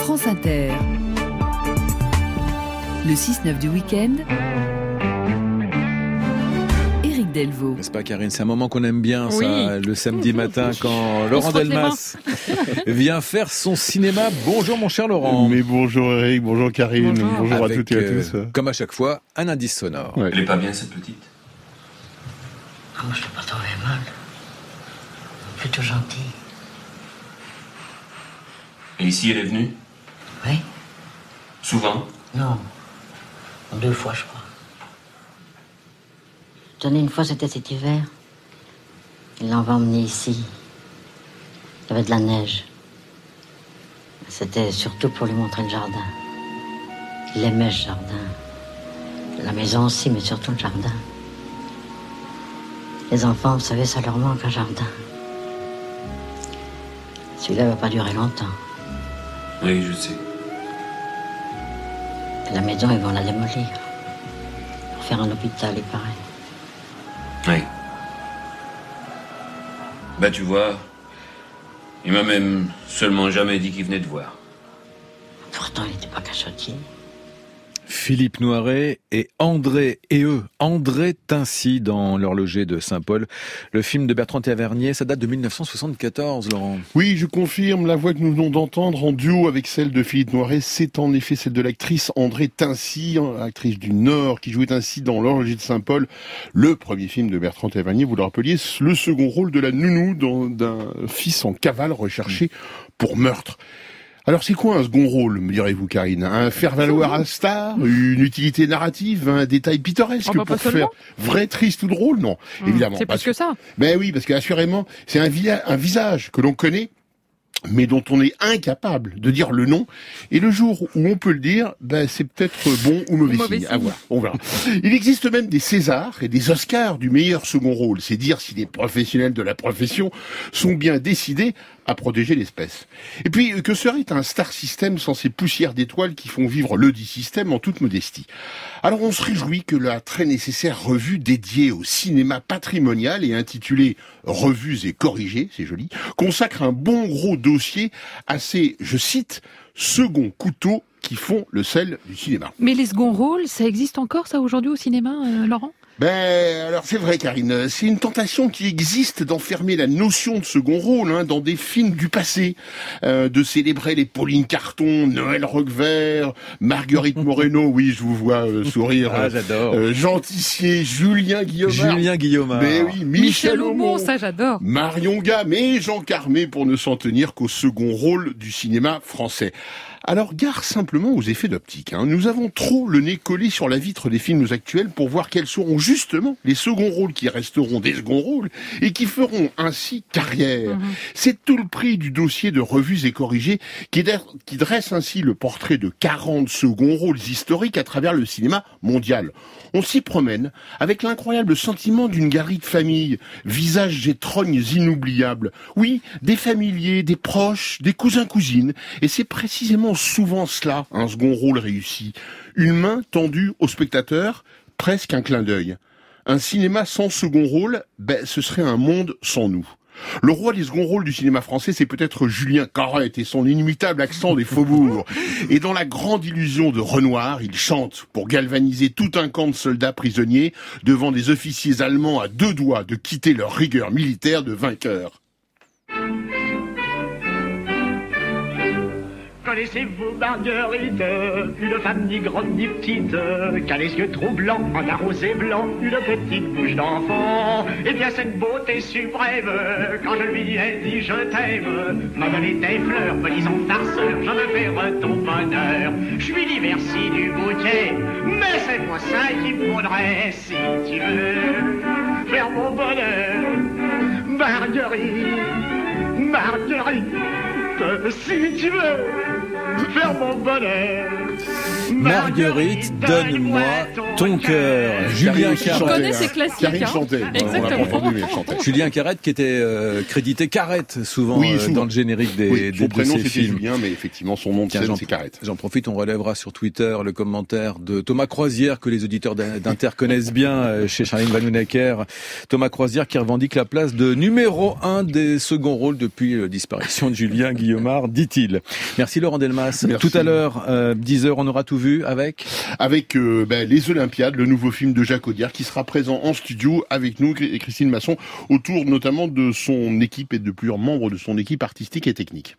France Inter. Le 6-9 du week-end. Éric Delvaux. N'est-ce pas, Karine? C'est un moment qu'on aime bien, oui. ça, le samedi matin, quand Laurent Delmas vient faire son cinéma. Bonjour, mon cher Laurent. Mais bonjour Eric, bonjour Karine, bonjour à toutes et à tous. Comme à chaque fois, un indice sonore. Ouais. Elle est pas bien, cette petite? Ah, moi, je l'ai pas trouvé mal. Plutôt gentille. Et ici, elle est venue? Oui? Souvent? Non. 2 fois, je crois. Tenez, une fois, c'était cet hiver. Ils l'ont emmené ici. Il y avait de la neige. C'était surtout pour lui montrer le jardin. Il aimait ce jardin. La maison aussi, mais surtout le jardin. Les enfants, vous savez, ça leur manque un jardin. Celui-là va pas durer longtemps. Oui, je sais. Et la maison, ils vont la démolir. Pour faire un hôpital, il paraît. Oui. Bah, tu vois, il m'a même seulement jamais dit qu'il venait te voir. Pourtant, il n'était pas cachotier. Philippe Noiret et André Tincy dans l'horloger de Saint-Paul. Le film de Bertrand Tavernier, ça date de 1974, Laurent. Oui, je confirme, la voix que nous venons d'entendre en duo avec celle de Philippe Noiret, c'est en effet celle de l'actrice André Tincy, actrice du Nord, qui jouait ainsi dans l'horloger de Saint-Paul, le premier film de Bertrand Tavernier, vous le rappeliez, le second rôle de la nounou d'un fils en cavale recherché pour meurtre. Alors c'est quoi un second rôle, me direz-vous, Karine? Un faire-valoir à star, une utilité narrative, un détail pittoresque pour faire vrai, triste ou drôle? Non, évidemment. C'est plus que ça. Ben oui, parce qu'assurément, c'est un visage que l'on connaît, mais dont on est incapable de dire le nom. Et le jour où on peut le dire, ben c'est peut-être bon ou mauvais signe. À voir, on verra. Il existe même des Césars et des Oscars du meilleur second rôle. C'est dire si les professionnels de la profession sont bien décidés à protéger l'espèce. Et puis, que serait un star system sans ces poussières d'étoiles qui font vivre le dit système en toute modestie? Alors on se réjouit que la très nécessaire revue dédiée au cinéma patrimonial et intitulée Revues et corrigées, c'est joli, consacre un bon gros dossier à ces, je cite, seconds couteaux qui font le sel du cinéma. Mais les seconds rôles, ça existe encore, ça, aujourd'hui, au cinéma, Laurent? Alors c'est vrai, Karine, c'est une tentation qui existe d'enfermer la notion de second rôle dans des films du passé, de célébrer les Pauline Carton, Noël Roquevert, Marguerite Moreno, oui, je vous vois sourire, j'adore. Jean Tissier, Julien Guillaumard, mais oui, Michel Aumont, ça j'adore. Marion Gamme et Jean Carmé, pour ne s'en tenir qu'au second rôle du cinéma français. Alors, gare simplement aux effets d'optique. Nous avons trop le nez collé sur la vitre des films actuels pour voir quels seront justement les seconds rôles qui resteront des seconds rôles et qui feront ainsi carrière. C'est tout le prix du dossier de Revues et corrigées qui dresse ainsi le portrait de 40 seconds rôles historiques à travers le cinéma mondial. On s'y promène avec l'incroyable sentiment d'une galerie de famille, visages et trognes inoubliables. Oui, des familiers, des proches, des cousins-cousines. Et c'est précisément souvent cela, un second rôle réussi. Une main tendue au spectateur, presque un clin d'œil. Un cinéma sans second rôle, ce serait un monde sans nous. Le roi des seconds rôles du cinéma français, c'est peut-être Julien Carrette et son inimitable accent des faubourgs. Et dans la grande illusion de Renoir, il chante pour galvaniser tout un camp de soldats prisonniers devant des officiers allemands à 2 doigts de quitter leur rigueur militaire de vainqueurs. Connaissez-vous Marguerite, une femme ni grande ni petite, qui a les yeux troublants, en arrosé blanc, une petite bouche d'enfant? Eh bien cette beauté suprême, quand je lui ai dit je t'aime, m'a donné des fleurs, me disant farceur, je me fais ton bonheur. Je lui dis merci du bouquet, mais c'est pas ça qu'il me faudrait si tu veux faire mon bonheur. Marguerite, si tu veux faire mon bonheur. Marguerite, donne-moi ton cœur. Julien Carrette. On connaît ces classiques. Karine chantait. Exactement. On l'a pas entendu, mais elle chantait. Julien Carrette qui était crédité Carrette souvent, dans le générique son de prénom ses c'était films. Julien, mais effectivement son nom de scène c'est Carrette. J'en profite, on relèvera sur Twitter le commentaire de Thomas Croisière que les auditeurs d'Inter connaissent bien chez Charline Vanhoenacker. Thomas Croisière qui revendique la place de numéro 1 des seconds rôles depuis la disparition de Julien Guillaumard. Guillaumard, dit-il. Merci Laurent Delmas. Merci. Tout à l'heure, 10h, on aura tout vu avec les Olympiades, le nouveau film de Jacques Audiard qui sera présent en studio avec nous et Christine Masson autour notamment de son équipe et de plusieurs membres de son équipe artistique et technique.